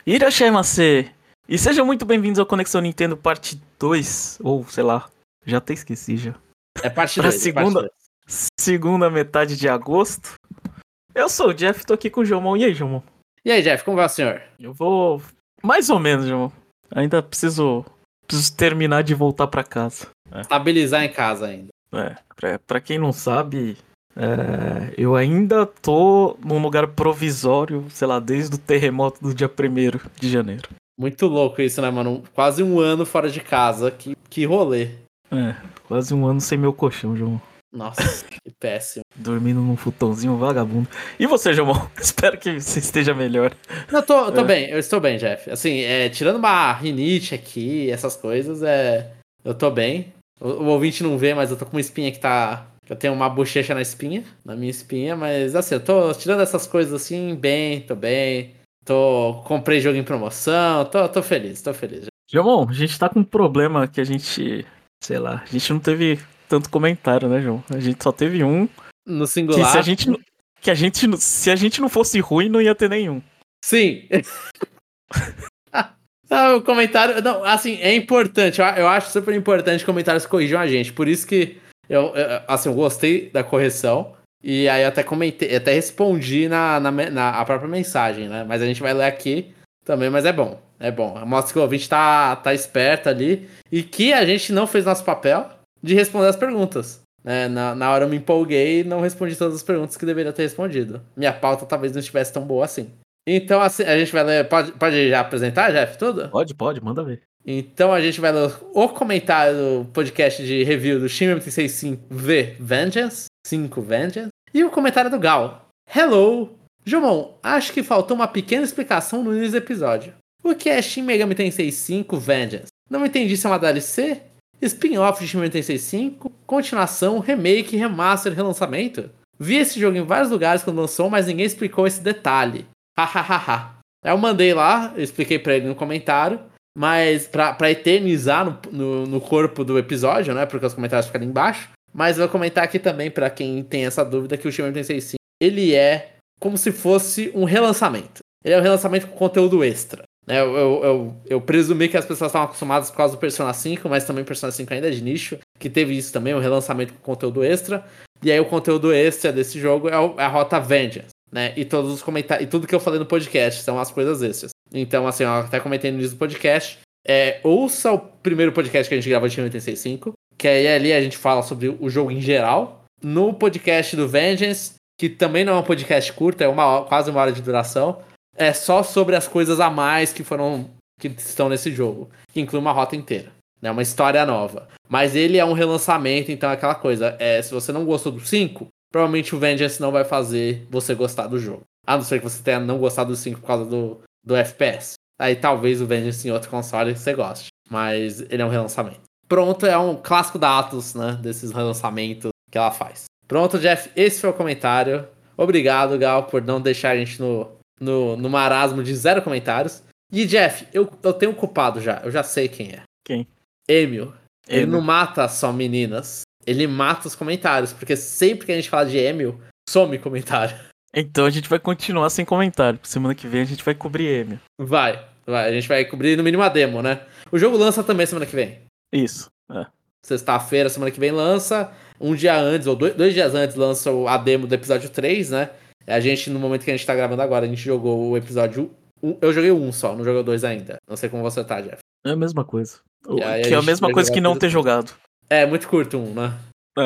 Irashaimase! E sejam muito bem-vindos ao Conexão Nintendo parte 2, ou sei lá, já até esqueci já. É parte Pra 2. segunda metade de agosto. Eu sou o Jeff, tô aqui com o Jomon. E aí, Jomon? E aí, Jeff, como vai o senhor? Eu vou... mais ou menos, Jomon. Ainda preciso terminar de voltar pra casa. Estabilizar em casa ainda. Pra quem não sabe... eu ainda tô num lugar provisório, sei lá, desde o terremoto do dia 1º de janeiro. Muito louco isso, né, mano? Quase um ano fora de casa. Que rolê. Quase um ano sem meu colchão, João. Nossa, que péssimo. Dormindo num futãozinho vagabundo. E você, João? Espero que você esteja melhor. Não, eu tô bem, eu estou bem, Jeff. Assim, tirando uma rinite aqui, essas coisas, eu tô bem. O ouvinte não vê, mas eu tô com uma espinha que tá... Eu tenho uma bochecha na minha espinha, mas assim, eu tô tirando essas coisas assim, bem, tô bem. Comprei jogo em promoção, tô feliz. João, a gente tá com um problema que a gente, sei lá, a gente não teve tanto comentário, né, João? A gente só teve um. No singular. Se a gente não fosse ruim, não ia ter nenhum. Sim. O comentário... Não, assim, é importante. Eu acho super importante que comentários corrijam a gente. Por isso que eu gostei da correção. E aí eu até comentei, até respondi na própria mensagem, né? Mas a gente vai ler aqui também, mas é bom. É bom. Mostra que o ouvinte tá esperto ali. E que a gente não fez nosso papel de responder as perguntas. Né? Na hora eu me empolguei e não respondi todas as perguntas que deveria ter respondido. Minha pauta talvez não estivesse tão boa assim. Então, assim, a gente vai ler... Pode já apresentar, Jeff, tudo? Pode, manda ver. Então a gente vai ler o comentário do podcast de review do Shin Megami Tensei 5 V Vengeance. 5 Vengeance. E o comentário do Gal. Hello! Jomon, acho que faltou uma pequena explicação no início do episódio. O que é Shin Megami Tensei 5 Vengeance? Não entendi se é uma DLC? Spin-off de Shin Megami Tensei 5? Continuação, remake, remaster, relançamento? Vi esse jogo em vários lugares quando lançou, mas ninguém explicou esse detalhe. Hahaha. Aí eu mandei lá, eu expliquei pra ele no comentário, mas pra eternizar no corpo do episódio, né? Porque os comentários ficam ali embaixo. Mas eu vou comentar aqui também, pra quem tem essa dúvida, que o Shin Megami Tensei 5, ele é como se fosse um relançamento. Ele é um relançamento com conteúdo extra. Né? Eu presumi que as pessoas estavam acostumadas por causa do Persona 5, mas também o Persona 5 ainda é de nicho, que teve isso também, um relançamento com conteúdo extra. E aí o conteúdo extra desse jogo é a Rota Vengeance. Né? E todos os comentários, e tudo que eu falei no podcast são as coisas extras. Então, assim, eu até comentei no início do podcast. Ouça o primeiro podcast que a gente gravou de Shin Megami Tensei 5, que aí ali a gente fala sobre o jogo em geral. No podcast do Vengeance, que também não é um podcast curto, é quase uma hora de duração, é só sobre as coisas a mais que estão nesse jogo, que inclui uma rota inteira, né? Uma história nova. Mas ele é um relançamento, então é aquela coisa, se você não gostou do 5, provavelmente o Vengeance não vai fazer você gostar do jogo. A não ser que você tenha não gostado do 5 por causa do FPS. Aí talvez o Vengeance em outro console você goste. Mas ele é um relançamento. Pronto, é um clássico da Atlus, né? Desses relançamentos que ela faz. Pronto, Jeff, esse foi o comentário. Obrigado, Gal, por não deixar a gente no marasmo de 0 comentários. E, Jeff, eu tenho um culpado já. Eu já sei quem é. Quem? Emil. Ele não mata só meninas. Ele mata os comentários. Porque sempre que a gente fala de Emil, some comentário. Então a gente vai continuar sem comentário. Semana que vem a gente vai cobrir Emil. Vai. A gente vai cobrir no mínimo a demo, né? O jogo lança também semana que vem. Isso. Sexta-feira, semana que vem lança. Um dia antes, ou 2 dias antes, lança a demo do episódio 3, né? A gente, no momento que a gente tá gravando agora, a gente jogou o episódio 1. Eu joguei 1 só, não joguei o 2 ainda. Não sei como você tá, Jeff. É a mesma coisa. Aí que é a mesma coisa que não ter jogado. É, muito curto 1, né?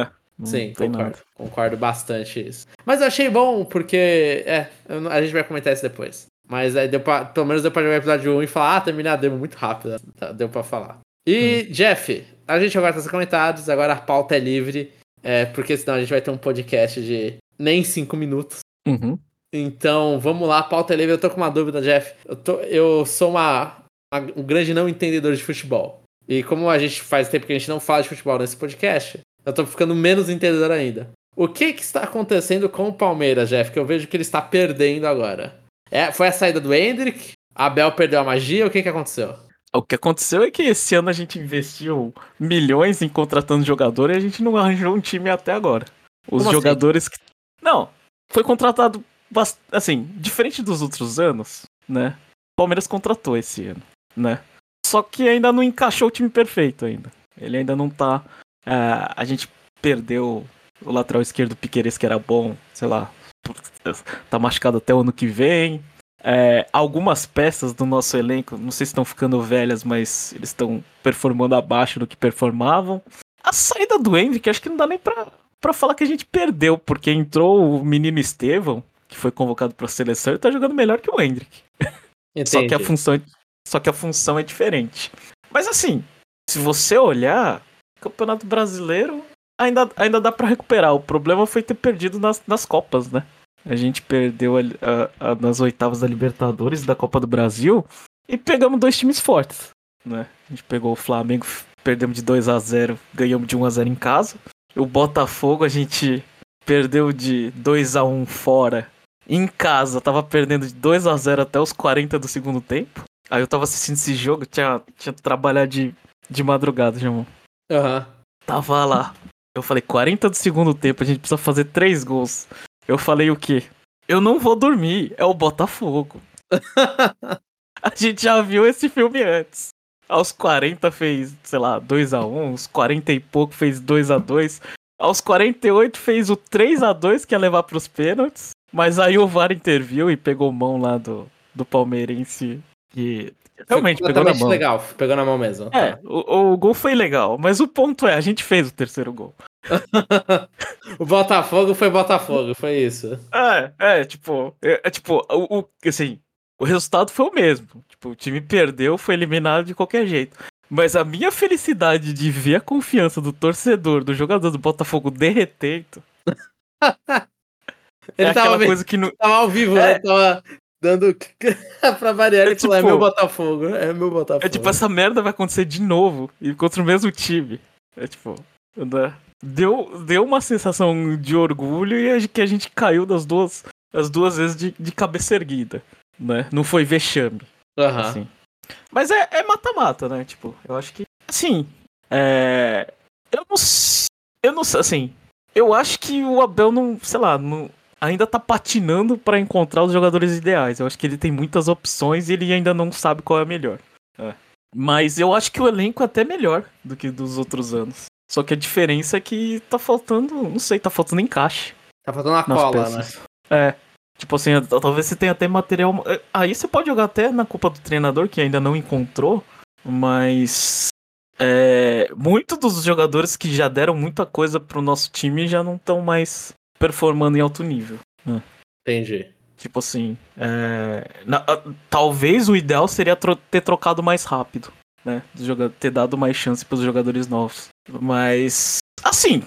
Sim, concordo bastante isso. Mas eu achei bom, porque... a gente vai comentar isso depois. Mas aí pelo menos deu pra jogar o episódio 1 e falar, terminei a demo muito rápido. Deu pra falar. E, Jeff, a gente agora tá sem comentários, agora a pauta é livre, porque senão a gente vai ter um podcast de nem 5 minutos. Uhum. Então, vamos lá, a pauta é livre. Eu tô com uma dúvida, Jeff. Eu sou um grande não entendedor de futebol. E como a gente faz tempo que a gente não fala de futebol nesse podcast, eu tô ficando menos entendedor ainda. O que está acontecendo com o Palmeiras, Jeff? Que eu vejo que ele está perdendo agora. Foi a saída do Endrick? A Abel perdeu a magia? O que aconteceu? O que aconteceu é que esse ano a gente investiu milhões em contratando jogador e a gente não arranjou um time até agora. Os Como jogadores assim? Não, foi contratado assim, diferente dos outros anos, né? Palmeiras contratou esse ano, né? Só que ainda não encaixou o time perfeito ainda. Ele ainda não tá... a gente perdeu o lateral esquerdo Piquerez, que era bom, sei lá, tá machucado até o ano que vem. Algumas peças do nosso elenco, não sei se estão ficando velhas, mas eles estão performando abaixo do que performavam. A saída do Endrick, acho que não dá nem pra falar que a gente perdeu, porque entrou o menino Estevão, que foi convocado pra seleção, e tá jogando melhor que o Endrick. Só que a função é diferente. Mas assim, se você olhar, Campeonato Brasileiro ainda dá pra recuperar. O problema foi ter perdido nas Copas, né? A gente perdeu nas oitavas da Libertadores, da Copa do Brasil, e pegamos 2 times fortes, né? A gente pegou o Flamengo, perdemos de 2-0, ganhamos de 1-0 em casa. O Botafogo a gente perdeu de 2-1 fora. Em casa, tava perdendo de 2-0 até os 40 do segundo tempo. Aí eu tava assistindo esse jogo, tinha trabalhado de madrugada, Jamon. Tava lá. Eu falei, 40 do segundo tempo, a gente precisa fazer 3 gols. Eu falei o quê? Eu não vou dormir, é o Botafogo. A gente já viu esse filme antes. Aos 40 fez, sei lá, 2-1, aos 40 e pouco fez 2-2. Aos 48 fez o 3-2 que ia levar pros pênaltis. Mas aí o VAR interviu e pegou mão lá do palmeirense. E realmente pegou na mão. Legal, pegou na mão mesmo. O gol foi legal, mas o ponto é, a gente fez o terceiro gol. O Botafogo foi Botafogo, foi isso. Assim, o resultado foi o mesmo. Tipo, o time perdeu, foi eliminado de qualquer jeito. Mas a minha felicidade de ver a confiança do torcedor, do jogador do Botafogo derretendo. Ele tava aquela coisa que não... tava ao vivo, né? Tava dando pra variar e falou, é meu Botafogo, é meu Botafogo. É tipo, essa merda vai acontecer de novo e contra o mesmo time. É tipo, deu uma sensação de orgulho e que a gente caiu as duas vezes de cabeça erguida, né? Não foi vexame. Assim. Mas é mata-mata, né? Tipo, eu acho que, assim, eu não sei, assim, eu acho que o Abel não, sei lá, ainda tá patinando pra encontrar os jogadores ideais. Eu acho que ele tem muitas opções e ele ainda não sabe qual é a melhor. Mas eu acho que o elenco é até melhor do que dos outros anos. Só que a diferença é que tá faltando, não sei, tá faltando encaixe. Tá faltando a cola, peças, né? Tipo assim, talvez você tenha até material... Aí você pode jogar até na culpa do treinador, que ainda não encontrou, mas... muitos dos jogadores que já deram muita coisa pro nosso time já não estão mais performando em alto nível. Entendi. Tipo assim, talvez o ideal seria ter trocado mais rápido, né? Ter dado mais chance pros jogadores novos. Mas, assim,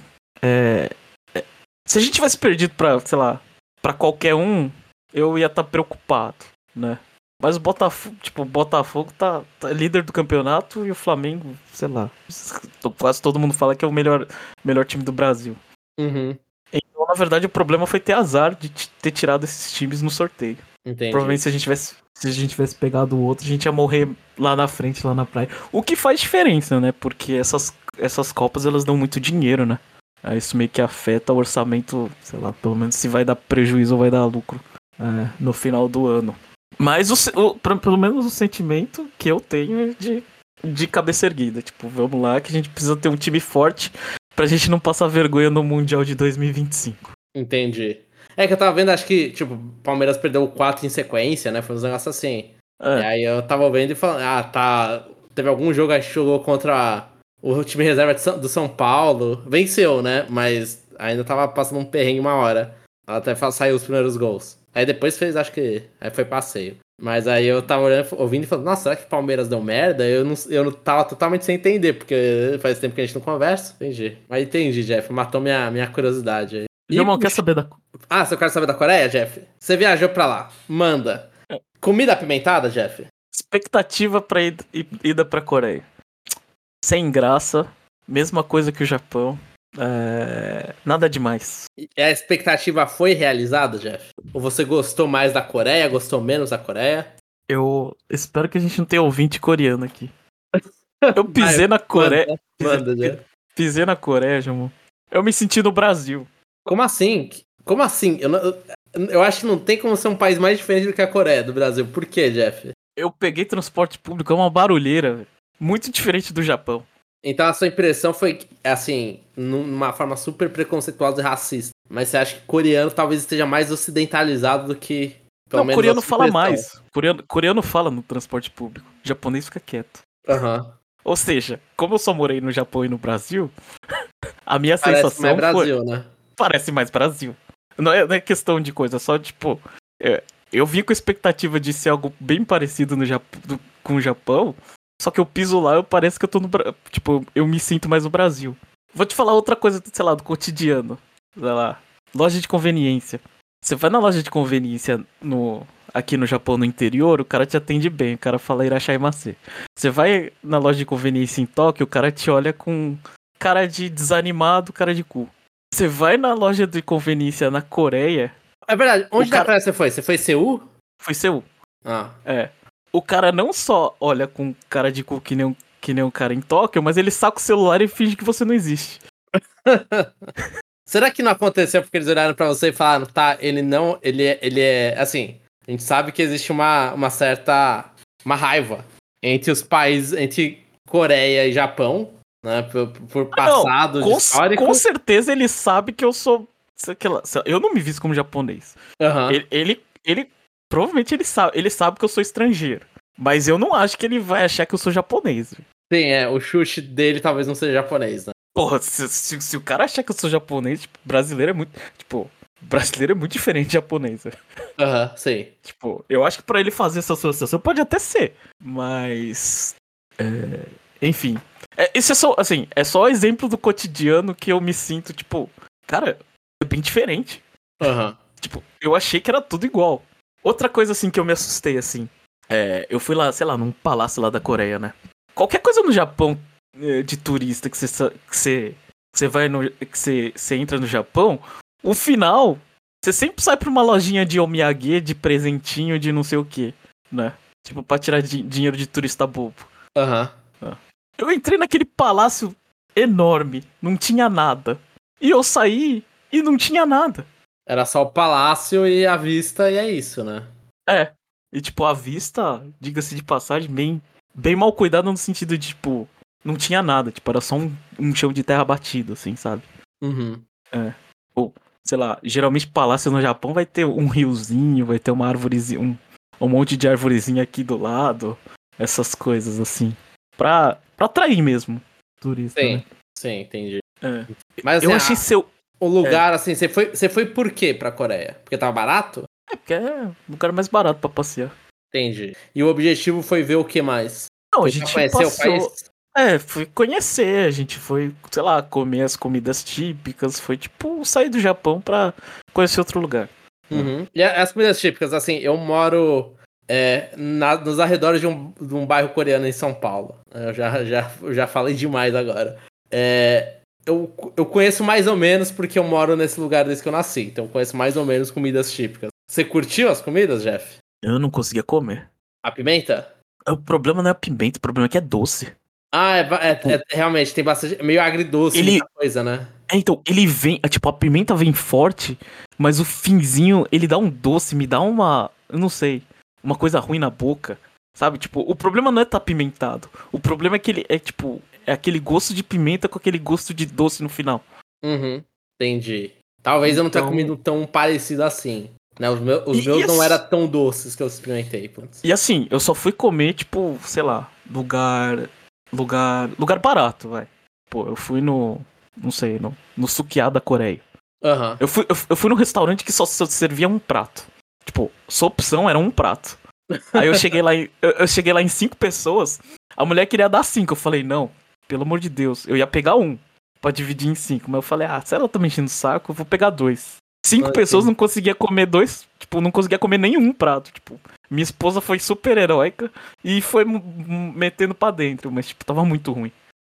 se a gente tivesse perdido pra, sei lá, pra qualquer um, eu ia estar preocupado, né? Mas o Botafogo tá líder do campeonato e o Flamengo, sei lá, quase todo mundo fala que é o melhor time do Brasil. Então, na verdade, o problema foi ter azar de ter tirado esses times no sorteio. Entendi. Provavelmente se a gente tivesse pegado o outro, a gente ia morrer lá na frente, lá na praia. O que faz diferença, né? Porque essas Copas, elas dão muito dinheiro, né? Aí isso meio que afeta o orçamento, sei lá, pelo menos se vai dar prejuízo ou vai dar lucro no final do ano. Mas pelo menos o sentimento que eu tenho é de cabeça erguida. Tipo, vamos lá que a gente precisa ter um time forte pra gente não passar vergonha no Mundial de 2025. Entendi. É que eu tava vendo, acho que, tipo, o Palmeiras perdeu 4 em sequência, né? Foi um negócio assim. E aí eu tava vendo e falando, teve algum jogo, acho que jogou contra o time reserva do São Paulo. Venceu, né? Mas ainda tava passando um perrengue uma hora. Até saiu os primeiros gols. Aí depois fez, acho que... Aí foi passeio. Mas aí eu tava ouvindo e falando, nossa, será que o Palmeiras deu merda? Eu não tava totalmente sem entender, porque faz tempo que a gente não conversa. Entendi. Mas entendi, Jeff. Matou minha curiosidade aí. Irmão, quer saber da... você quer saber da Coreia, Jeff? Você viajou pra lá. Manda. Comida apimentada, Jeff? Expectativa pra ida pra Coreia. Sem graça. Mesma coisa que o Japão. Nada demais. E a expectativa foi realizada, Jeff? Ou você gostou mais da Coreia? Gostou menos da Coreia? Eu espero que a gente não tenha ouvinte coreano aqui. Eu pisei na Coreia. Manda, Jeff. Pisei na Coreia, Jamon. Eu me senti no Brasil. Como assim? Como assim? Eu acho que não tem como ser um país mais diferente do que a Coreia, do Brasil. Por quê, Jeff? Eu peguei transporte público, é uma barulheira, velho. Muito diferente do Japão. Então a sua impressão foi, assim, numa forma super preconceituosa e racista. Mas você acha que coreano talvez esteja mais ocidentalizado do que, pelo Não, menos, a coreano sua fala impressão? mais. Coreano fala no transporte público. Japonês fica quieto. Aham. Ou seja, como eu só morei no Japão e no Brasil, a minha Parece mais sensação foi... Brasil, né? Parece mais Brasil. Não é questão de coisa, só tipo... eu vim com a expectativa de ser algo bem parecido com o Japão, só que eu piso lá e parece que eu tô no Brasil. Tipo, eu me sinto mais no Brasil. Vou te falar outra coisa, sei lá, do cotidiano. Sei lá, loja de conveniência. Você vai na loja de conveniência aqui no Japão, no interior, o cara te atende bem, o cara fala irashaimase. Você vai na loja de conveniência em Tóquio, o cara te olha com cara de desanimado, cara de cu. Você vai na loja de conveniência na Coreia... É verdade. Onde da Coreia você foi? Você foi em Seul? Foi Seul. Ah. É. O cara não só olha com cara de cu que nem um cara em Tóquio, mas ele saca o celular e finge que você não existe. Será que não aconteceu porque eles olharam pra você e falaram, tá, ele é, assim, a gente sabe que existe uma certa, uma raiva entre os países, entre Coreia e Japão, né, por passado histórico. Com certeza ele sabe que eu sou, eu não me visto como japonês. Uhum. Ele provavelmente ele sabe que eu sou estrangeiro, mas eu não acho que ele vai achar que eu sou japonês. Sim, o chute dele talvez não seja japonês, né? Porra, se o cara achar que eu sou japonês, tipo, brasileiro é muito diferente de japonês. Aham, sim. Tipo, eu acho que pra ele fazer essa associação pode até ser, mas... enfim. Esse é só, assim, é só exemplo do cotidiano que eu me sinto, tipo... Cara, é bem diferente. Aham. Tipo, eu achei que era tudo igual. Outra coisa, assim, que eu me assustei, assim... eu fui lá, sei lá, num palácio lá da Coreia, né? Qualquer coisa no Japão de turista que você vai no... que você entra no Japão, o final... Você sempre sai pra uma lojinha de omiyage, de presentinho, de não sei o que, né? Tipo, pra tirar dinheiro de turista bobo. Aham. Eu entrei naquele palácio enorme, não tinha nada. E eu saí e não tinha nada. Era só o palácio e a vista e é isso, né? E tipo, a vista, diga-se de passagem, bem mal cuidada no sentido de, tipo, não tinha nada. Tipo, era só um chão de terra batido, assim, sabe? Uhum. Ou, sei lá, geralmente palácio no Japão vai ter um riozinho, vai ter uma árvorezinha, um monte de arvorezinha aqui do lado. Essas coisas, assim. Pra atrair mesmo turista, Sim, né? sim, entendi. Mas assim, eu achei o lugar, assim, você foi por quê pra Coreia? Porque tava barato? Porque é o lugar mais barato pra passear. Entendi. E o objetivo foi ver o que mais? Não, Foi a gente conhecer o país? foi conhecer, a gente foi, sei lá, comer as comidas típicas, foi tipo sair do Japão pra conhecer outro lugar. Uhum. E as comidas típicas, assim, eu moro nos arredores de um bairro coreano em São Paulo. Eu já falei demais agora. Eu conheço mais ou menos porque eu moro nesse lugar desde que eu nasci. Então eu conheço mais ou menos comidas típicas. Você curtiu as comidas, Jeff? Eu não conseguia comer. A pimenta? O problema não é a pimenta, o problema é que é doce. Ah, realmente, tem bastante. Meio agridoce, muita coisa, né? Então, ele vem, tipo, a pimenta vem forte, mas o finzinho, ele dá um doce, me dá eu não sei, uma coisa ruim na boca, sabe? Tipo, o problema não é estar apimentado, o problema é que ele tipo, é aquele gosto de pimenta com aquele gosto de doce no final. Uhum, entendi. Talvez eu não tenha comido tão parecido assim, né? Os meus não eram tão doces que eu experimentei. Putz. E assim, eu só fui comer, tipo, sei lá, lugar barato, vai. Pô, eu fui não sei, no Sukiá da Coreia. Uhum. Eu fui num restaurante que só servia um prato. Tipo, sua opção era um prato. Aí eu cheguei lá em 5 pessoas, a mulher queria dar 5. Eu falei, não, pelo amor de Deus, eu ia pegar um pra dividir em 5. Mas eu falei, se ela tá me enchendo o saco, eu vou pegar 2. 5 pessoas não conseguia comer 2, tipo, não conseguia comer nenhum prato. Tipo, minha esposa foi super heróica e foi metendo pra dentro, mas tipo, tava muito ruim.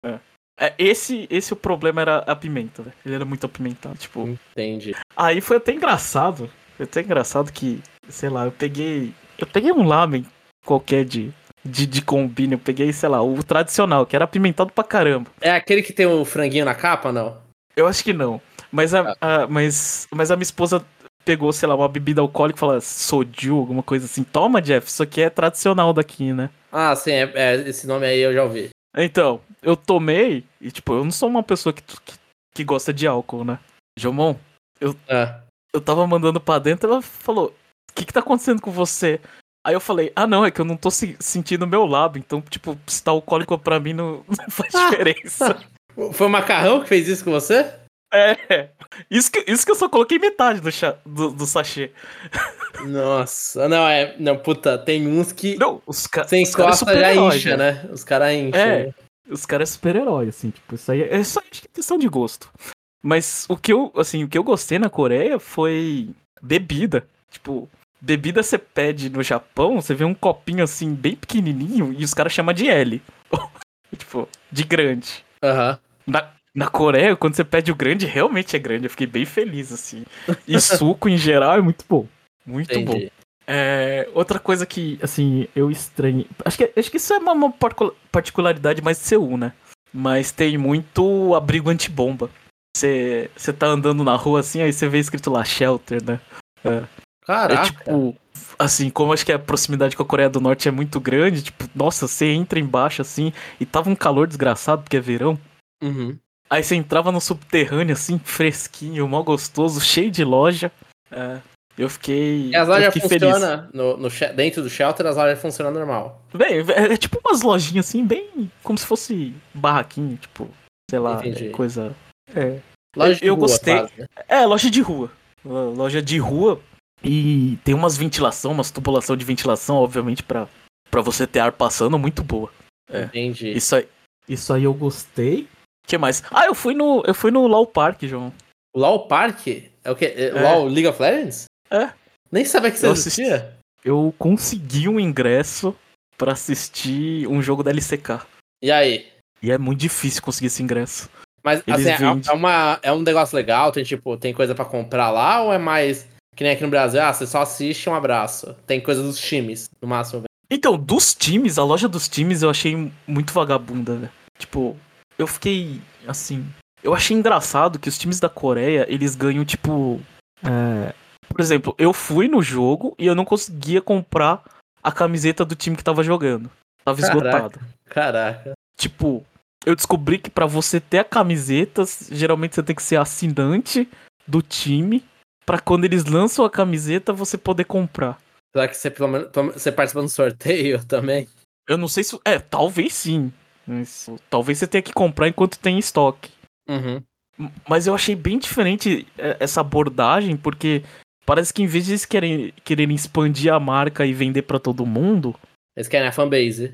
Esse o problema era a pimenta, velho. Ele era muito apimentado, tipo. Entendi. Aí foi até engraçado. Que, sei lá, eu peguei um lamen qualquer de combine, eu peguei, sei lá, o tradicional, que era apimentado pra caramba. É aquele que tem o franguinho na capa, não? Eu acho que não. Mas a minha esposa pegou, sei lá, uma bebida alcoólica e falou soju, alguma coisa assim. Toma, Jeff, isso aqui é tradicional daqui, né? Ah, sim, esse nome aí eu já ouvi. Então, eu tomei e, tipo, eu não sou uma pessoa que gosta de álcool, né? Jomon, eu tava mandando pra dentro, ela falou, o que tá acontecendo com você? Aí eu falei, não, é que eu não tô sentindo o meu lábio, então, tipo, se tá alcoólico pra mim não faz diferença. Foi o Macarrão que fez isso com você? É, isso que eu só coloquei metade do sachê. Nossa, não, puta, tem uns que Não, você os caras encosta já super-herói, incha, né? Os caras incham. É, Né? os caras é super-herói, assim, tipo, isso aí é só questão de gosto. Mas o que eu gostei na Coreia foi bebida. Tipo, bebida você pede no Japão, você vê um copinho assim, bem pequenininho, e os caras chamam de L. Tipo, de grande. Aham. Na Coreia, quando você pede o grande, realmente é grande. Eu fiquei bem feliz, assim. E suco, em geral, é muito bom. Muito Entendi. bom. Outra coisa que, assim, eu estranhei. Acho que isso é uma particularidade mais de Seul, né? Mas tem muito abrigo antibomba. Você tá andando na rua assim, aí você vê escrito lá shelter, né? Caraca. Tipo, assim, como acho que a proximidade com a Coreia do Norte é muito grande, tipo, nossa, você entra embaixo assim, e tava um calor desgraçado, porque é verão. Uhum. Aí você entrava no subterrâneo, assim, fresquinho, mó gostoso, cheio de loja. Eu fiquei, E as lojas feliz. funcionam dentro do shelter, as lojas funcionam normal. Bem, é tipo umas lojinhas assim, bem como se fosse barraquinho, tipo, sei lá, Entendi. coisa. É. Loja de Eu rua, gostei. quase, né? Loja de rua. Loja de rua. E tem umas tubulação de ventilação, obviamente, pra você ter ar passando, muito boa. Entendi. Isso aí eu gostei. O que mais? Eu fui no LoL Park, João. O LoL Park? É o quê? LoL League of Legends? É. Nem sabia que isso existia. Eu consegui um ingresso pra assistir um jogo da LCK. E aí? E é muito difícil conseguir esse ingresso. Mas Eles assim, vendem. é um negócio legal? Tem coisa pra comprar lá? Ou é mais que nem aqui no Brasil? Você só assiste, um abraço. Tem coisa dos times, no máximo. Então, dos times, a loja dos times eu achei muito vagabunda, velho. Tipo, eu fiquei, assim... Eu achei engraçado que os times da Coreia, eles ganham, tipo... Por exemplo, eu fui no jogo e eu não conseguia comprar a camiseta do time que tava jogando. Tava esgotado. Caraca. Tipo, eu descobri que pra você ter a camiseta, geralmente você tem que ser assinante do time, pra quando eles lançam a camiseta, você poder comprar. Será que você pelo menos você participa do sorteio também? Eu não sei se... talvez sim. Mas, talvez você tenha que comprar enquanto tem em estoque. Uhum. Mas eu achei bem diferente essa abordagem, porque parece que em vez de eles quererem expandir a marca e vender pra todo mundo... Eles querem a fanbase.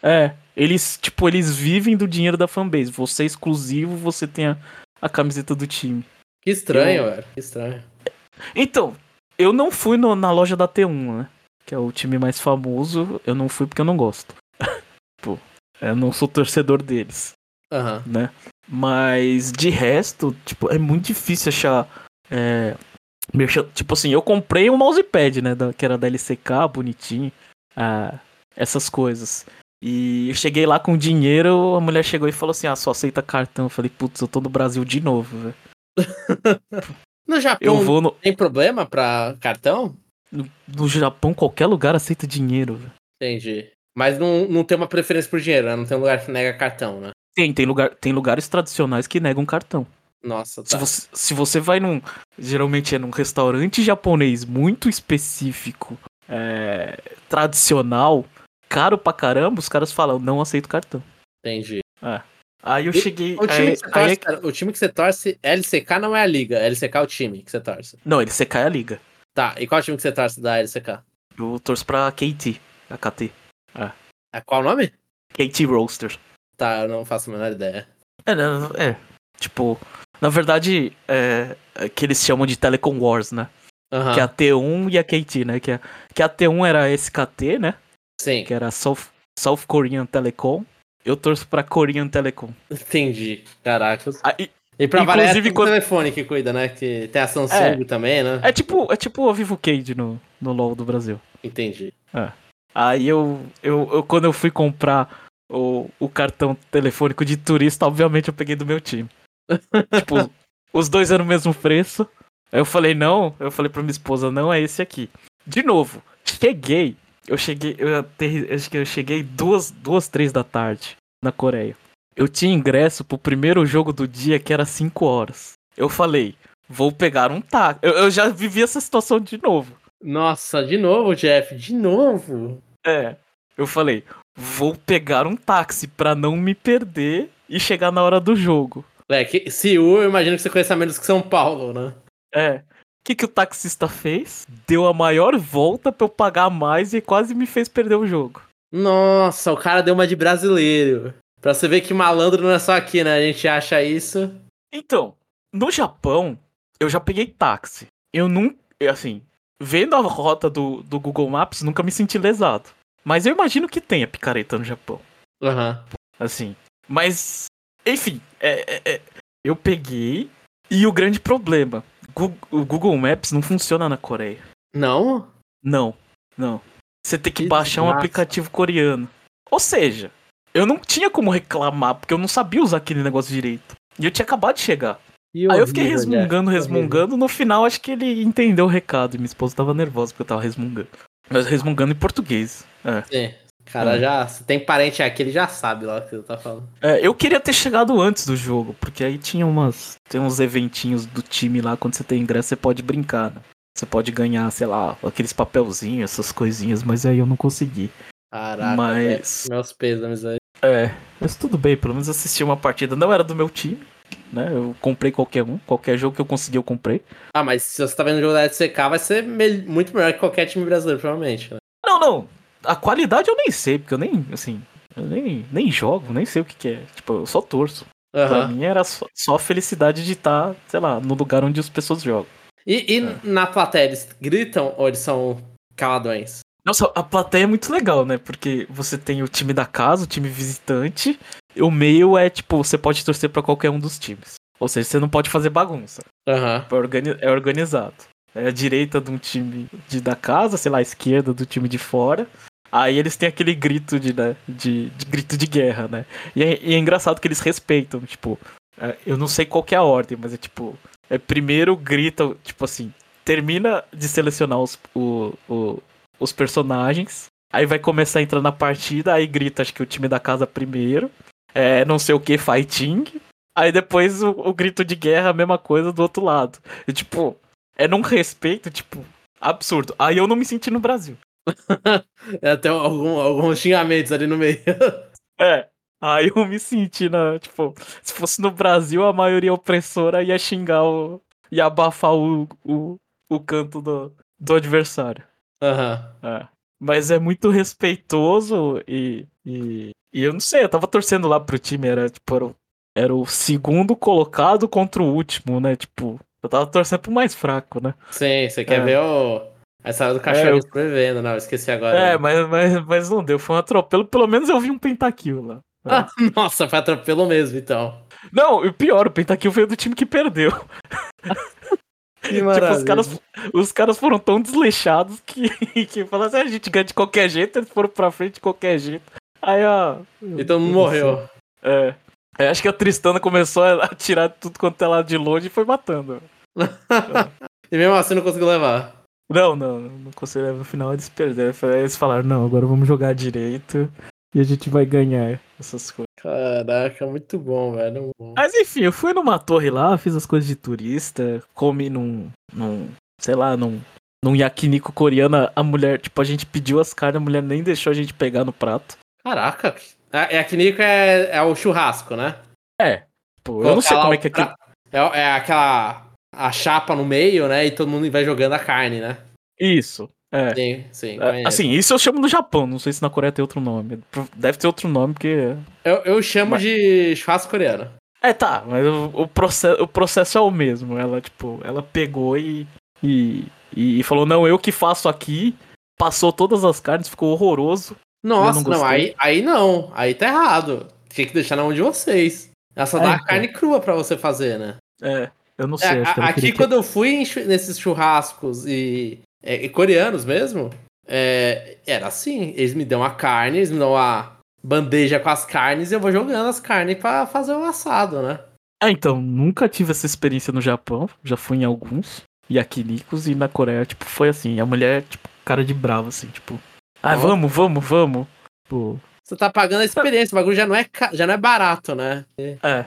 Eles vivem do dinheiro da fanbase. Você é exclusivo, você tem a camiseta do time. Que estranho, velho. Que estranho. Então, eu não fui na loja da T1, né? Que é o time mais famoso. Eu não fui porque eu não gosto. Pô, eu não sou torcedor deles. Aham. Né? Mas de resto, tipo, é muito difícil achar. Tipo assim, eu comprei um mousepad, né? Que era da LCK, bonitinho. Essas coisas. E eu cheguei lá com dinheiro, a mulher chegou e falou assim: só aceita cartão. Eu falei, putz, eu tô no Brasil de novo, velho. No Japão tem problema pra cartão? No Japão, qualquer lugar aceita dinheiro, velho. Entendi. Mas não tem uma preferência por dinheiro, né? Não tem um lugar que nega cartão, né? Tem lugares tradicionais que negam cartão. Nossa, tá. Se você vai geralmente é num restaurante japonês muito específico, tradicional, caro pra caramba, os caras falam, não aceito cartão. Entendi. Aí eu cheguei... O time que você torce, LCK não é a liga, LCK é o time que você torce. Não, LCK é a liga. Tá, e qual time que você torce da LCK? Eu torço pra KT, a KT. Qual o nome? KT Roasters. Tá, eu não faço a menor ideia. Tipo, na verdade, que eles chamam de Telecom Wars, né? Uhum. Que é a T1 e a KT, né? Que a T1 era SKT, né? Sim. Que era South Korean Telecom. Eu torço pra Korean Telecom. Entendi. Caraca. E pra variar, tem o telefone que cuida, né? Que tem a Samsung também, né? É tipo o Vivo Cage no LoL do Brasil. Entendi. Aí quando eu fui comprar o cartão telefônico de turista, obviamente eu peguei do meu time. Tipo, os dois eram o mesmo preço. Aí eu falei, não, eu falei pra minha esposa, não é esse aqui. De novo, acho que eu cheguei 3 da tarde na Coreia. Eu tinha ingresso pro primeiro jogo do dia, que era 5 horas. Eu falei, vou pegar um táxi. Eu já vivi essa situação de novo. Nossa, de novo, Jeff, de novo. É, eu falei, vou pegar um táxi pra não me perder e chegar na hora do jogo. Seul, eu imagino que você conheça menos que São Paulo, né? É. O que o taxista fez? Deu a maior volta pra eu pagar mais e quase me fez perder o jogo. Nossa, o cara deu uma de brasileiro. Pra você ver que malandro não é só aqui, né? A gente acha isso. Então, no Japão, eu já peguei táxi. Eu não. Assim, vendo a rota do Google Maps, nunca me senti lesado. Mas eu imagino que tenha picareta no Japão. Aham. Assim. Mas, enfim, eu peguei. E o grande problema: o Google Maps não funciona na Coreia. Não? Não. Você tem que Que baixar um desgraça. aplicativo coreano. Ou seja, eu não tinha como reclamar, porque eu não sabia usar aquele negócio direito. E eu tinha acabado de chegar. Que Aí eu fiquei horrível, resmungando. Jeff, No final, acho que ele entendeu o recado. E minha esposa tava nervosa porque eu tava resmungando. Mas resmungando em português. Sim. Cara, já. Se tem parente aqui, ele já sabe lá o que você tá falando. Eu queria ter chegado antes do jogo, porque aí tem uns eventinhos do time lá. Quando você tem ingresso, você pode brincar, né? Você pode ganhar, sei lá, aqueles papelzinhos, essas coisinhas. Mas aí eu não consegui. Caraca, Mas. meus pêsames aí. Mas tudo bem, pelo menos assisti uma partida. Não era do meu time, né? Eu comprei qualquer jogo que eu consegui eu comprei. Ah, mas se você tá vendo o jogo da LCK, vai ser muito melhor que qualquer time brasileiro, provavelmente, né? Não. A qualidade eu nem sei, porque eu nem jogo, nem sei o que é. Tipo, eu só torço. Pra mim era só a felicidade de estar, sei lá, no lugar onde as pessoas jogam. E na plateia, eles gritam ou eles são caladões? Nossa, a plateia é muito legal, né? Porque você tem o time da casa, o time visitante. E o meio é, tipo, você pode torcer pra qualquer um dos times. Ou seja, você não pode fazer bagunça. É organizado. É a direita de um time da casa, sei lá, a esquerda do time de fora. Aí eles têm aquele grito de grito de guerra, né? E é engraçado que eles respeitam, tipo... eu não sei qual que é a ordem, mas é tipo... primeiro grita, tipo assim... Termina de selecionar os personagens. Aí vai começar a entrar na partida. Aí grita, acho que o time da casa primeiro. Não sei o que, fighting. Aí depois o grito de guerra, a mesma coisa do outro lado. E tipo... num respeito, tipo... Absurdo. Aí eu não me senti no Brasil. Tem alguns xingamentos ali no meio. Aí eu me senti tipo, se fosse no Brasil, a maioria opressora ia xingar ia abafar o canto do adversário. Mas é muito respeitoso e eu não sei, eu tava torcendo lá pro time, era o segundo colocado contra o último, né? Tipo, eu tava torcendo pro mais fraco, né? Sim, você quer ver a história do cachorro sobrevivendo, não, eu esqueci agora. Mas não deu, foi um atropelo. Pelo menos eu vi um pentakill lá. Nossa, foi atropelo mesmo, então. Não, e o pior, o pentakill veio do time que perdeu. Que maravilha. Tipo, os caras foram tão desleixados que falaram assim, a gente ganha de qualquer jeito, eles foram pra frente de qualquer jeito. Aí, Então não morreu. Acho que a Tristana começou a tirar tudo quanto é lado de longe e foi matando. E mesmo assim não conseguiu levar. Não consegui levar. No final eles perderam. Eles falaram, não, agora vamos jogar direito e a gente vai ganhar essas coisas. Caraca, muito bom, velho. Mas enfim, eu fui numa torre lá, fiz as coisas de turista, comi num yakiniku coreano, a mulher, tipo, a gente pediu as carnes, a mulher nem deixou a gente pegar no prato. Caraca, yakiniku é o churrasco, né? Pô, eu não sei como é que é aquilo. É aquela a chapa no meio, né? E todo mundo vai jogando a carne, né? Isso, Sim, assim, isso eu chamo no Japão, não sei se na Coreia tem outro nome. Deve ter outro nome, porque... Eu chamo de churrasco coreano. Tá, mas o processo é o mesmo. Ela, tipo, ela pegou e falou, não, eu que faço aqui, passou todas as carnes, ficou horroroso. Nossa, não, aí não, aí tá errado. Tinha que deixar na mão de vocês. Ela só dá a carne crua pra você fazer, né? Eu não sei. Acho que aqui quando eu fui nesses churrascos e coreanos mesmo, era assim, eles me dão a carne, eles me dão a bandeja com as carnes e eu vou jogando as carnes pra fazer o assado, né? Então, nunca tive essa experiência no Japão, já fui em alguns. Yakinikos, e na Coreia, tipo, foi assim, a mulher, tipo, cara de brava, assim, tipo, vamos. Tipo, Você tá pagando a experiência, o bagulho já não é barato, né? é.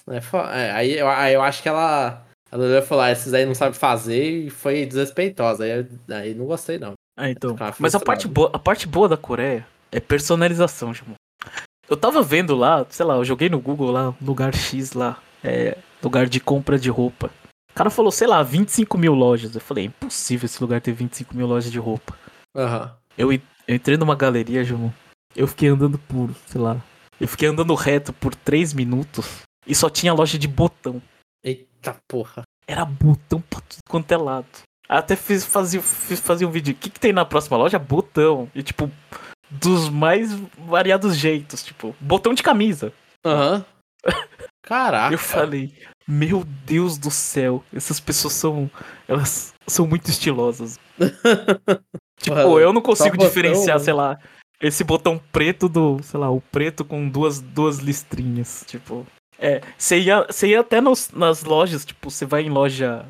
Aí eu acho que ela olhou e falou, esses aí não sabem fazer e foi desrespeitosa. Aí não gostei, não. Então. Ficava Mas frustrado. a parte boa da Coreia é personalização, tipo. Eu tava vendo lá, sei lá, eu joguei no Google lá, lugar X lá, lugar de compra de roupa. O cara falou, sei lá, 25 mil lojas. Eu falei, é impossível esse lugar ter 25 mil lojas de roupa. Aham. Eu entrei numa galeria, João. Eu fiquei andando por, sei lá. Eu fiquei andando reto por 3 minutos e só tinha loja de botão. Eita porra. Era botão pra tudo quanto é lado. Até fazia um vídeo. O que tem na próxima loja? Botão. E tipo, dos mais variados jeitos. Tipo, botão de camisa. Aham. Caraca. Eu falei, meu Deus do céu, essas pessoas são. Elas são muito estilosas. Tipo, Porra, eu não só consigo botão, diferenciar, mano. sei lá, esse botão preto do, sei lá, o preto com duas listrinhas. Tipo, você ia até nas lojas, tipo, você vai em loja,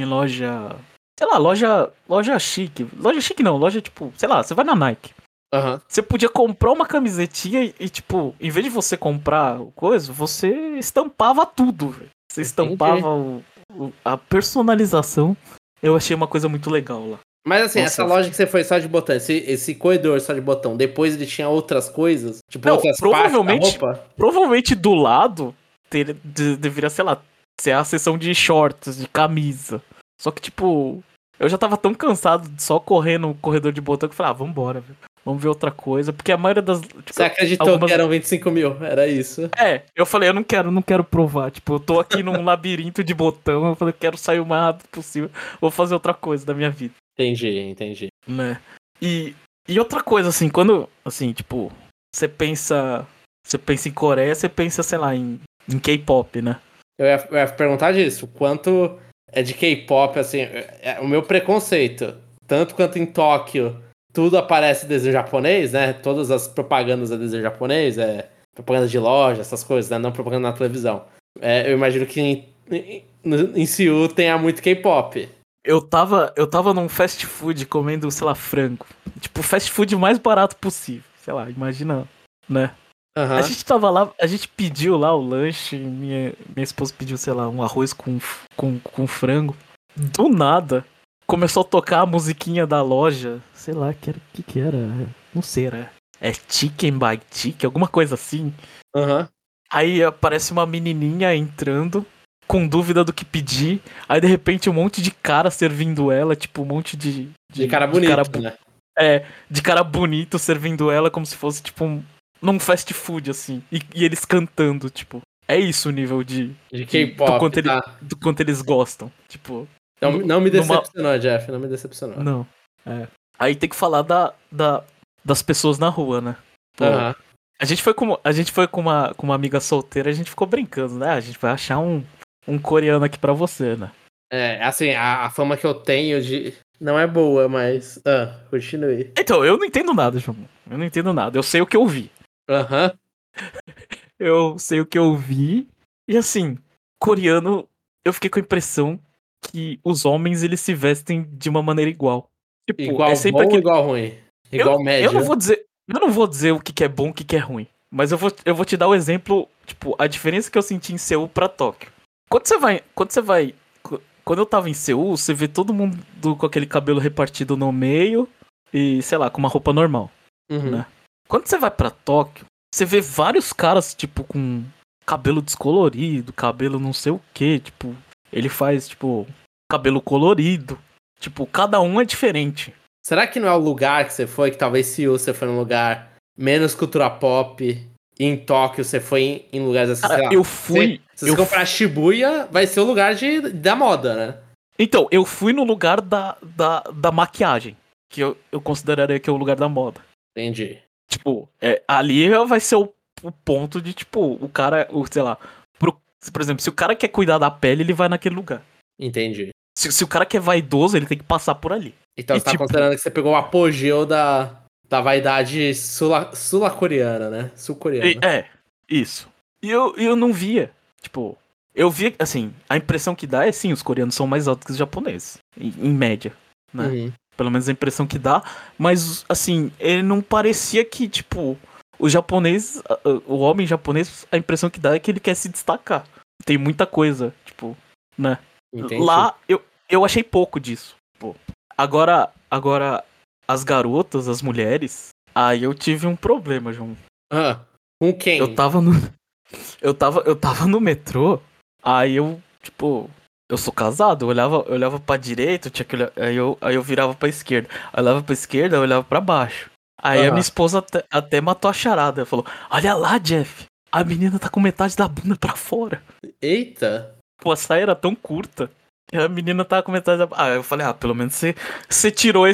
sei lá, loja chique. Loja chique não, loja tipo, sei lá, você vai na Nike. Aham. Você podia comprar uma camisetinha e, tipo, em vez de você comprar coisa, você estampava tudo, velho. Você estampava a personalização. Eu achei uma coisa muito legal lá. Mas assim, Nossa, essa loja que você foi só de botão, esse corredor só de botão, depois ele tinha outras coisas, tipo não, outras partes da roupa? provavelmente do lado deveria, sei lá, ser a seção de shorts, de camisa. Só que, tipo, eu já tava tão cansado de só correr no corredor de botão que eu falei, vambora, velho. Vamos ver outra coisa. Porque a maioria das. Tipo, Você acreditou que eram 25 mil? Era isso. Eu falei, eu não quero provar. Tipo, eu tô aqui num labirinto de botão. Eu falei, eu quero sair o mais rápido possível. Vou fazer outra coisa da minha vida. Entendi. Né? E outra coisa, assim, quando. Assim, tipo, você pensa. Você pensa em Coreia, você pensa, sei lá, em K-pop, né? Eu ia perguntar disso. Quanto é de K-pop, assim, o meu preconceito, tanto quanto em Tóquio, tudo aparece desenho japonês, né? Todas as propagandas é desenho japonês, propaganda de loja, essas coisas, né? Não propaganda na televisão. Eu imagino que em Seul tenha muito K-pop. Eu tava num fast food comendo, sei lá, frango. Tipo, o fast food mais barato possível. Sei lá, imagina, né? A Aham. gente tava lá, a gente pediu lá o lanche, minha esposa pediu, sei lá, um arroz com frango. Do nada, começou a tocar a musiquinha da loja. Sei lá, que era? Não sei, era. É Chicken by Chicken, alguma coisa assim. Aham. Aí aparece uma menininha entrando, com dúvida do que pedir. Aí de repente um monte de cara servindo ela, tipo um monte De cara bonito, né? de cara bonito servindo ela como se fosse tipo num fast food assim. E eles cantando, tipo. É isso o nível De do K-pop, tá? do quanto eles gostam. Tipo, Não me numa decepcionou, Jeff, não me decepcionou. não. Aí tem que falar das pessoas na rua, né? Pô, Aham. a gente foi com uma amiga solteira, a gente ficou brincando, né? A gente vai achar um coreano aqui pra você, né? Assim, a fama que eu tenho de. Não é boa, mas. Continue. Então, eu não entendo nada, João. Eu não entendo nada. Eu sei o que eu vi. Aham. Eu sei o que eu vi. E assim, coreano, eu fiquei com a impressão que os homens eles se vestem de uma maneira igual. Tipo, é Igual sempre bom ou aquele. igual ruim? Igual Eu não médio? vou dizer. Eu não vou dizer o que é bom e o que é ruim. Mas eu vou te dar o exemplo, tipo, a diferença que eu senti em Seul pra Tóquio. Quando eu tava em Seul, você vê todo mundo com aquele cabelo repartido no meio e, sei lá, com uma roupa normal, Uhum. né? Quando você vai pra Tóquio, você vê vários caras, tipo, com cabelo descolorido, cabelo não sei o que, tipo, ele faz, tipo, cabelo colorido. Tipo, cada um é diferente. Será que não é o lugar que você foi? Que talvez Seul você foi num lugar menos cultura pop. E em Tóquio você foi em lugares assim, sei Cara, lá. eu fui. Se você comprar Shibuya, vai ser o lugar da moda, né? Então, eu fui no lugar da maquiagem, que eu consideraria que é o lugar da moda. Entendi. Tipo, ali vai ser o ponto de, tipo, o cara, sei lá, por exemplo, se o cara quer cuidar da pele, ele vai naquele lugar. Entendi. Se o cara quer vaidoso, ele tem que passar por ali. Então E, você tá tipo, considerando que você pegou o apogeu da vaidade sul-coreana, né? Sul-coreana. isso. E eu não via. Tipo, Eu vi, assim, a impressão que dá é sim, os coreanos são mais altos que os japoneses, em média, né? Uhum. Pelo menos a impressão que dá, mas, assim, ele não parecia que, tipo, o japonês, o homem japonês, a impressão que dá é que ele quer se destacar. Tem muita coisa, tipo, né? Entendi. Lá, eu achei pouco disso, pô. Agora, as garotas, as mulheres, aí eu tive um problema, João. Ah, com Eu quem? tava no, eu tava no metrô, aí eu, tipo, eu sou casado, eu olhava pra direita, tinha que olhar, aí eu virava pra esquerda. Aí eu olhava pra esquerda, eu olhava pra baixo. Aí a minha Aham. esposa até matou a charada. Ela falou: Olha lá, Jeff, a menina tá com metade da bunda pra fora. Eita. Pô, a saia era tão curta. Que a menina tava com metade da. Ah, eu falei, pelo menos você tirou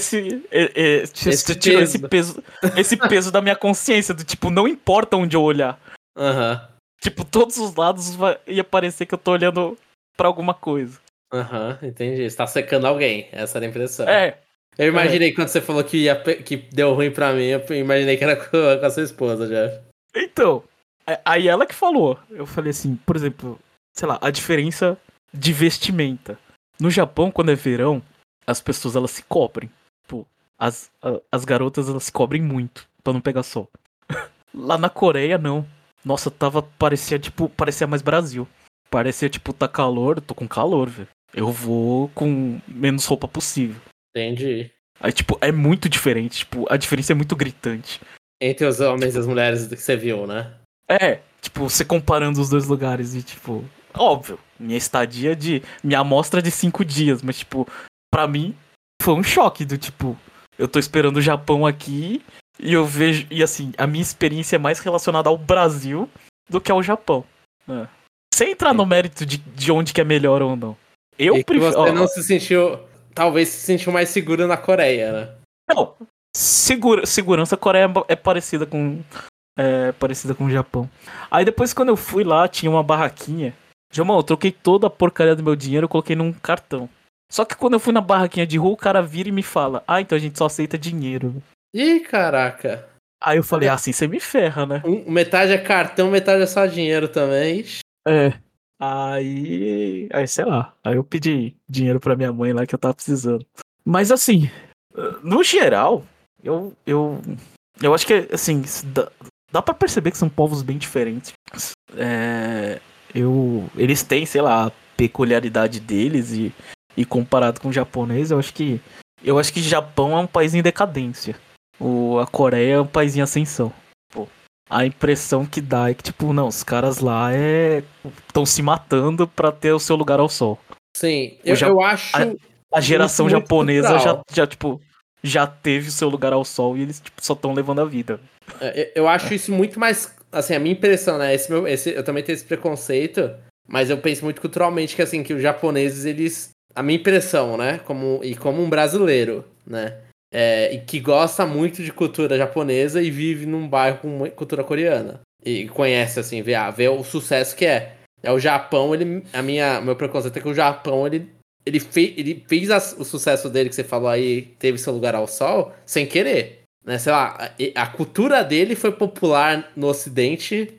Esse você tirou peso. esse peso da minha consciência, do tipo, não importa onde eu olhar. Aham. Tipo, todos os lados ia parecer que eu tô olhando pra alguma coisa. Aham, entendi. Você tá secando alguém. Essa era a impressão. É, Eu é. imaginei quando você falou que deu ruim pra mim, eu imaginei que era com a sua esposa, já. Então, aí ela que falou. Eu falei assim, por exemplo, sei lá, a diferença de vestimenta. No Japão, quando é verão, as pessoas elas se cobrem. Tipo, as garotas elas se cobrem muito pra não pegar sol. Lá na Coreia, não. Nossa, parecia mais Brasil. Parecia, tipo, tá calor, eu tô com calor, velho. Eu vou com menos roupa possível. Entendi. Aí, tipo, é muito diferente. Tipo, a diferença é muito gritante. Entre os homens e as mulheres que você viu, né? É, tipo, você comparando os dois lugares e, tipo, óbvio, minha amostra de 5 dias, mas, tipo, pra mim foi um choque do tipo, eu tô esperando o Japão aqui e eu vejo, e assim, a minha experiência é mais relacionada ao Brasil do que ao Japão. Né? Sem entrar no mérito de onde que é melhor ou não. Eu E que prefiro. você não se sentiu. Talvez se sentiu mais seguro na Coreia, né? Não, segurança a Coreia é parecida com o Japão. Aí depois quando eu fui lá, tinha uma barraquinha. Jamão, eu troquei toda a porcaria do meu dinheiro e coloquei num cartão. Só que quando eu fui na barraquinha de rua, o cara vira e me fala: então a gente só aceita dinheiro. Ih, caraca. Aí eu falei: assim você me ferra, né? Metade é cartão, metade é só dinheiro também. Ixi. É. Aí, sei lá. Aí eu pedi dinheiro pra minha mãe lá que eu tava precisando. Mas assim, no geral, eu acho que, assim, dá pra perceber que são povos bem diferentes. É, eles têm, sei lá, a peculiaridade deles e comparado com o japonês, eu acho que Japão é um país em decadência. A Coreia é um país em ascensão. Pô, a impressão que dá é que, tipo, não, os caras lá estão se matando pra ter o seu lugar ao sol. Sim, O eu a, acho a isso geração muito japonesa cultural. tipo, já teve o seu lugar ao sol e eles, tipo, só estão levando a vida. Eu acho isso muito mais. Assim, a minha impressão, né? Eu também tenho esse preconceito, mas eu penso muito culturalmente que, assim, que os japoneses, eles. A minha impressão, né? Como um brasileiro, né? E que gosta muito de cultura japonesa e vive num bairro com cultura coreana. E conhece, assim, vê o sucesso que é. O Japão, meu preconceito é que o Japão, ele fez o sucesso dele, que você falou aí, teve seu lugar ao sol, sem querer. Né? Sei lá, a cultura dele foi popular no Ocidente,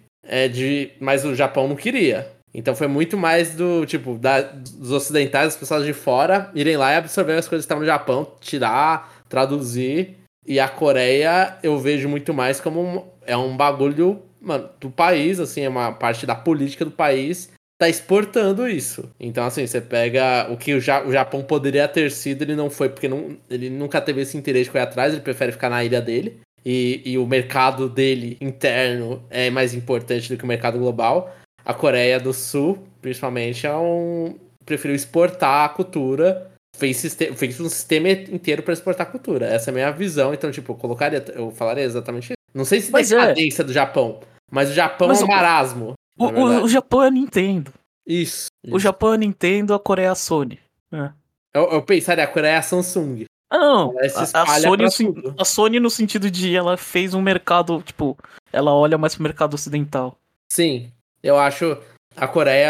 mas o Japão não queria. Então foi muito mais do, tipo, dos ocidentais, das pessoas de fora, irem lá e absorver as coisas que estavam no Japão, tirar, traduzir. E a Coreia eu vejo muito mais como um bagulho, mano, do país, assim, é uma parte da política do país, tá exportando isso. Então, assim, você pega o que o Japão poderia ter sido, ele não foi, porque ele nunca teve esse interesse de correr atrás, ele prefere ficar na ilha dele. E o mercado dele interno é mais importante do que o mercado global. A Coreia do Sul, principalmente, preferiu exportar a cultura, fez um sistema inteiro para exportar a cultura. Essa é a minha visão, então, tipo, eu falaria exatamente isso. Não sei se Mas é, decadência do Japão, mas o Japão é mas um marasmo, na o verdade. Japão é a Nintendo. Isso, O isso. Japão é a Nintendo, a Coreia é a Sony. É. Eu pensaria, a Coreia é a Samsung. Não, Ela se a espalha Sony, pra tudo. a Sony no sentido de ela fez um mercado, tipo, ela olha mais pro mercado ocidental. Sim, eu acho a Coreia,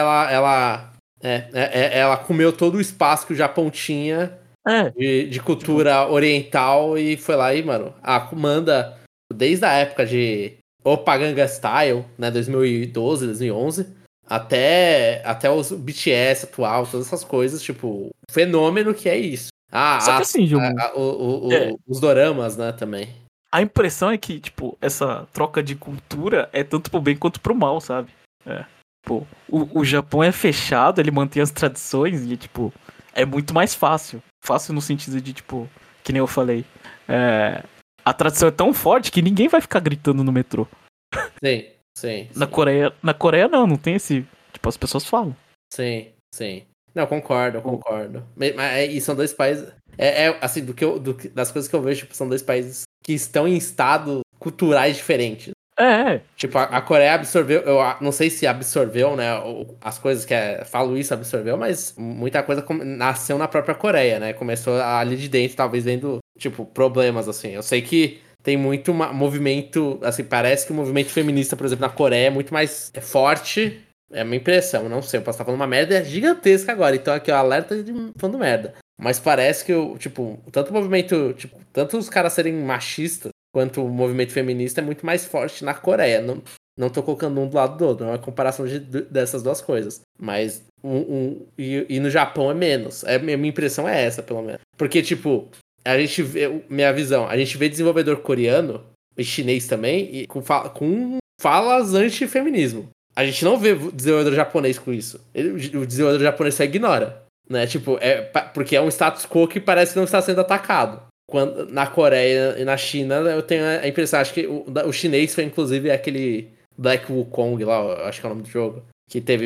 ela comeu todo o espaço que o Japão tinha É, de tipo, cultura oriental e foi lá e, mano, manda desde a época de Oppa Gangnam Style, né, 2012, 2011, até os BTS atual, todas essas coisas, tipo, o fenômeno que é isso. Só que assim, Gilmo, Os doramas, né, também. a impressão é que, tipo, essa troca de cultura é tanto pro bem quanto pro mal, sabe? Pô, o Japão é fechado, ele mantém as tradições e, tipo, é muito mais fácil. Fácil no sentido de, tipo, que nem eu falei. A tradição é tão forte que ninguém vai ficar gritando no metrô. Sim. Na Coreia não tem esse. Tipo, as pessoas falam. Sim. Não, concordo. E são dois países. Assim, das coisas que eu vejo, tipo, são dois países que estão em estados culturais diferentes. Tipo, a Coreia absorveu, eu não sei se absorveu, né, as coisas falo isso, absorveu, mas muita coisa nasceu na própria Coreia, né, começou ali de dentro, talvez vendo, tipo, problemas, assim. Eu sei que tem muito movimento, assim, parece que o movimento feminista, por exemplo, na Coreia é muito mais forte, é a minha impressão, não sei, eu posso estar falando uma merda gigantesca agora, então aqui, ó, alerta de falando merda. Mas parece que, tanto o movimento, tipo, tanto os caras serem machistas, quanto o movimento feminista é muito mais forte na Coreia. Não tô colocando um do lado do outro, não é uma comparação dessas duas coisas. Mas e no Japão é menos. Minha impressão é essa, pelo menos. Porque, tipo, a gente vê, minha visão, a gente vê desenvolvedor coreano, e chinês também, e com falas anti-feminismo. A gente não vê desenvolvedor japonês com isso. O desenvolvedor japonês só ignora. Né? Tipo, porque é um status quo que parece que não está sendo atacado. Na Coreia e na China, eu tenho a impressão, acho que o chinês foi inclusive aquele Black Wukong lá, acho que é o nome do jogo, que teve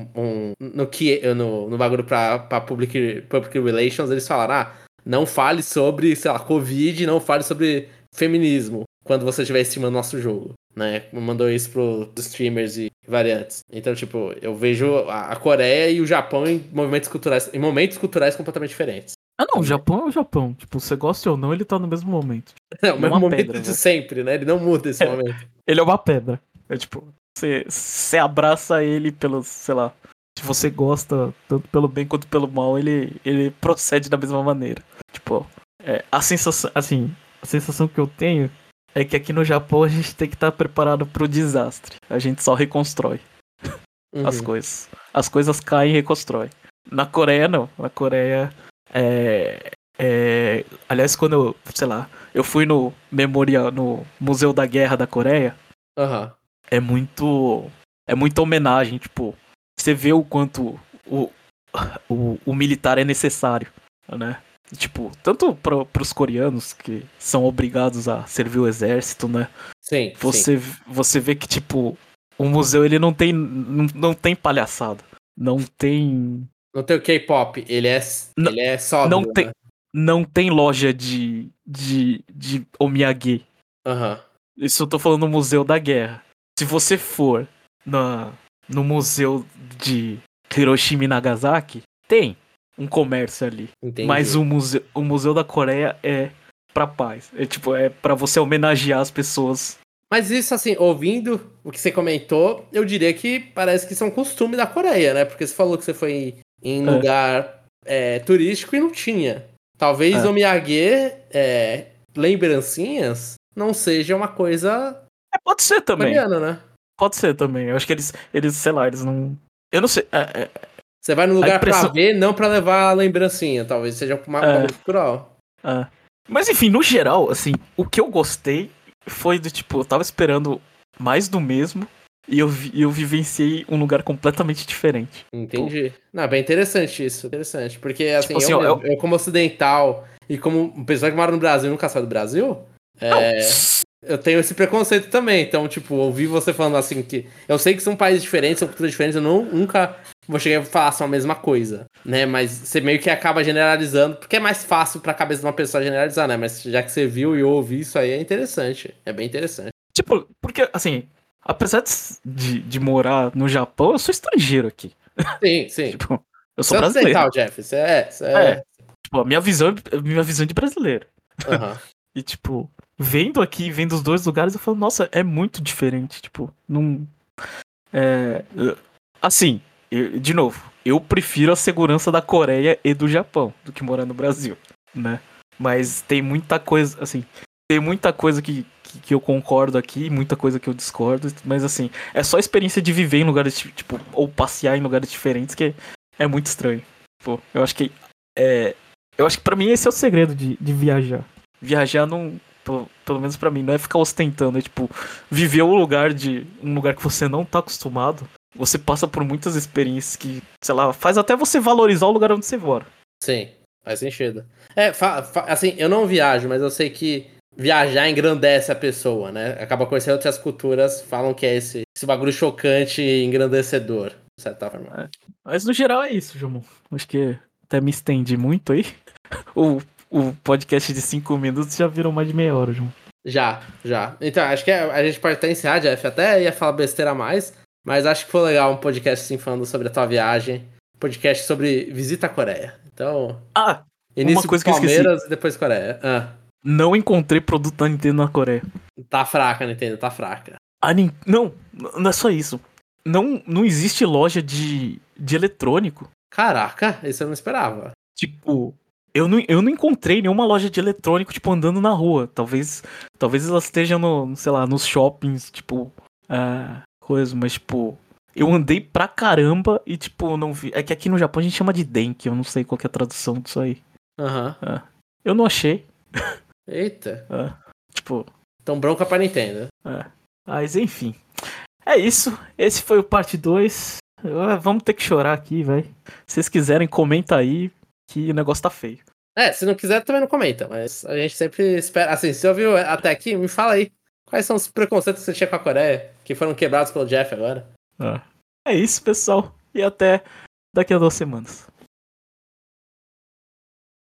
no bagulho pra public relations, eles falaram, não fale sobre, sei lá, Covid, não fale sobre feminismo quando você estiver estimando nosso jogo, né? Mandou isso pros streamers e variantes. Então, tipo, eu vejo a Coreia e o Japão em momentos culturais completamente diferentes. Não, o Japão é o Japão. Tipo, você gosta ou não, ele tá no mesmo momento. É o mesmo uma momento pedra, de sempre, né? Ele não muda esse momento. Ele é uma pedra. É tipo, você abraça ele pelo, sei lá. Se você gosta tanto pelo bem quanto pelo mal, ele procede da mesma maneira. Tipo, a sensação que eu tenho é que aqui no Japão a gente tem que estar preparado pro desastre. A gente só reconstrói as coisas. As coisas caem e reconstrói. Na Coreia, não. Na Coreia, aliás, quando eu fui no memorial, no Museu da Guerra da Coreia, é muita homenagem, tipo, você vê o quanto o militar é necessário, né? Tipo, tanto pros coreanos que são obrigados a servir o exército, né? Sim. Você vê que, tipo, o museu ele não tem palhaçada. Não tem o K-pop, ele é sóbrio, né? Não tem loja de omiyage. Isso eu tô falando no Museu da Guerra. Se você for no museu de Hiroshima e Nagasaki, tem um comércio ali. Entendi. Mas o museu da Coreia é pra paz. É pra você homenagear as pessoas. Mas isso, assim, ouvindo o que você comentou, eu diria que parece que isso é um costume da Coreia, né? Porque você falou que você foi em lugar turístico e não tinha. Talvez omiyage, lembrancinhas, não seja uma coisa pode ser também. coreana, né? Pode ser também. Eu acho que eles sei lá, eles não... Eu não sei. Você vai no lugar pra ver, não pra levar a lembrancinha. Talvez seja uma coisa cultural. Mas enfim, no geral, assim, o que eu gostei foi do tipo, eu tava esperando mais do mesmo e eu vivenciei um lugar completamente diferente. Entendi. Não, bem interessante isso. Interessante. Porque, assim, tipo, assim eu como ocidental e como pessoa que mora no Brasil e nunca saiu do Brasil, eu tenho esse preconceito também. Então, tipo, ouvir você falando assim que... Eu sei que são países diferentes, são culturas diferentes, eu nunca vou chegar a falar só a mesma coisa, né? Mas você meio que acaba generalizando, porque é mais fácil pra cabeça de uma pessoa generalizar, né? Mas já que você viu e ouviu isso aí, é interessante. É bem interessante. Tipo, porque, assim, apesar de morar no Japão, eu sou estrangeiro aqui. Sim. Tipo, eu sou brasileiro. Ocidental, Jeff. Tipo, a minha visão é de brasileiro. E, tipo, vendo os dois lugares, eu falo, nossa, é muito diferente. Tipo, não... assim, de novo, eu prefiro a segurança da Coreia e do Japão do que morar no Brasil, né? Mas tem muita coisa, assim... Tem muita coisa que eu concordo aqui, muita coisa que eu discordo, mas assim, é só a experiência de viver em lugares, tipo, ou passear em lugares diferentes que é muito estranho. Pô, eu acho que pra mim esse é o segredo de viajar. Viajar não, pelo menos pra mim, não é ficar ostentando, é tipo, viver um lugar que você não tá acostumado. Você passa por muitas experiências que, sei lá, faz até você valorizar o lugar onde você mora. Sim, faz sentido. Assim, eu não viajo, mas eu sei que viajar engrandece a pessoa, né? Acaba conhecendo outras culturas, falam que é esse bagulho chocante e engrandecedor, de certa forma. Mas no geral é isso, João. Acho que até me estendi muito aí. O podcast de 5 minutos já virou mais de meia hora, João. Já. Então, acho que a gente pode até encerrar, Jeff. Até ia falar besteira a mais, mas acho que foi legal um podcast assim falando sobre a tua viagem. Podcast sobre visita à Coreia. Então, início uma coisa com que eu esqueci. Palmeiras e depois Coreia. Não encontrei produto da Nintendo na Coreia. Tá fraca, Nintendo, tá fraca. Não é só isso. Não existe loja de eletrônico. Caraca, isso eu não esperava. Tipo, eu não encontrei nenhuma loja de eletrônico, tipo, andando na rua. Talvez elas estejam sei lá, nos shoppings, tipo, coisa, mas, tipo, eu andei pra caramba e, tipo, não vi. É que aqui no Japão a gente chama de Denki, eu não sei qual que é a tradução disso aí. Eu não achei. Eita. Tipo. Então bronca pra Nintendo. Mas enfim. É isso. Esse foi o parte 2. Vamos ter que chorar aqui, velho. Se vocês quiserem, comenta aí que o negócio tá feio. Se não quiser, também não comenta. Mas a gente sempre espera. Assim, se ouviu até aqui, me fala aí. Quais são os preconceitos que você tinha com a Coreia? Que foram quebrados pelo Jeff agora. É isso, pessoal. E até daqui a 2 semanas.